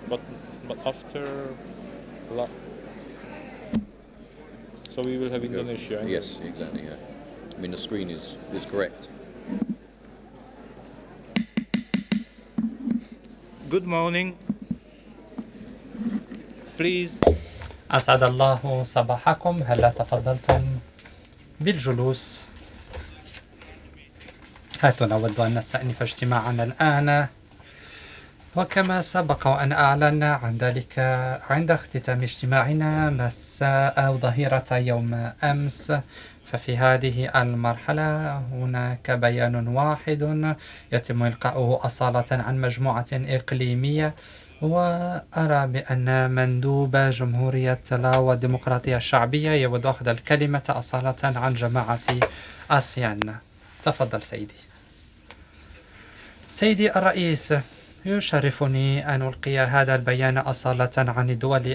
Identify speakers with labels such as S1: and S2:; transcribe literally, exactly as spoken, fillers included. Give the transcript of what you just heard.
S1: but but after la so we will have
S2: We go-
S1: Indonesia. and-
S2: Yes, exactly. Yeah. I mean, the screen is is correct.
S1: Good morning. Please.
S3: أسعد الله صباحكم. هل تفضلتم بالجلوس؟ هاتوا نود أن نستأنف اجتماعنا الآن، وكما سبق وأن أعلنا عن ذلك عند اختتام اجتماعنا مساء أو ظهيرة يوم أمس، ففي هذه المرحلة هناك بيان واحد يتم إلقاؤه أصالة عن مجموعة إقليمية، وأرى بأن مندوب جمهورية لاو والديمقراطية الشعبية يود أخذ الكلمة أصالة عن جماعة آسيان. تفضل سيدي. سيدي الرئيس، يشرفني أن ألقي هذا البيان أصالة عن الدول